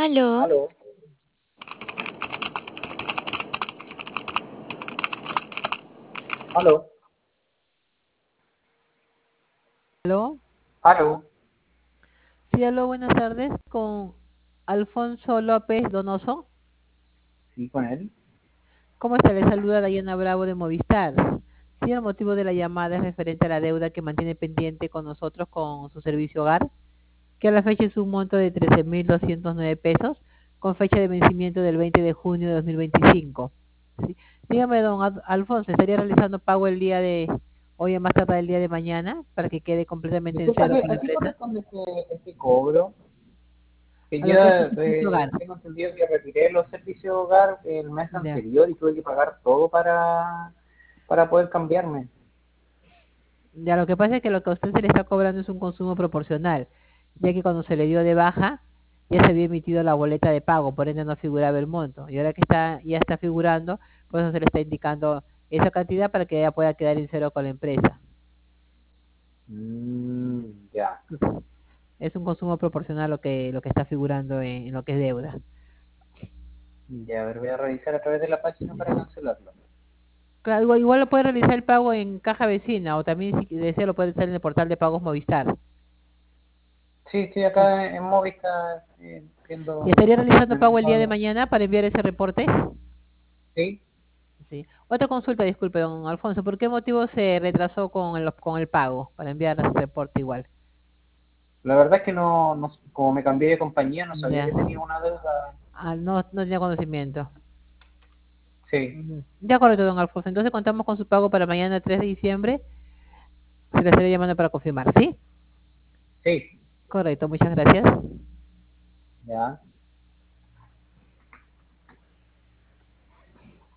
Aló, Aló, aló, Aló, aló. sí, aló, buenas tardes, con Alfonso López Donoso. Sí, con él. ¿Cómo se le saluda Dayana Bravo de Movistar? Sí, el motivo de la llamada es referente a la deuda que mantiene pendiente con nosotros con su servicio hogar, que a la fecha es un monto de 13.209 pesos, con fecha de vencimiento del 20 de junio de 2025. Sí. Dígame, don Alfonso, ¿estaría realizando pago el día de hoy a más tardar el día de mañana para que quede completamente en Disculpa, cero con la ¿a qué empresa? corresponde este cobro? Que A yo lo que es su servicio hogar. tengo entendido que retiré los servicios de hogar el mes Ya. anterior y tuve que pagar todo para poder cambiarme. Ya, lo que pasa es que lo que a usted se le está cobrando es un consumo proporcional, ya que cuando se le dio de baja ya se había emitido la boleta de pago, por ende no figuraba el monto. Y ahora que ya está figurando, por eso se le está indicando esa cantidad para que ya pueda quedar en cero con la empresa. Ya, Es un consumo proporcional lo que está figurando en lo que es deuda. ya, a ver, voy a revisar a través de la página para cancelarlo. Claro, igual lo puede realizar el pago en caja vecina o también si desea lo puede hacer en el portal de pagos Movistar. Sí, estoy acá en Movistar ¿Y estaría realizando viendo pago el día de todo. mañana para enviar ese reporte? Sí, Sí. Otra consulta, disculpe, don Alfonso, ¿por qué motivo se retrasó con el pago para enviar el reporte igual? la verdad es que como me cambié de compañía, no sabía Ya. que tenía una deuda. Ah, no tenía conocimiento. Sí, Ujú. Ya, correcto, don Alfonso. Entonces contamos con su pago para mañana 3 de diciembre. Se le estaré llamando para confirmar, ¿sí? sí, Correcto, muchas gracias. ya.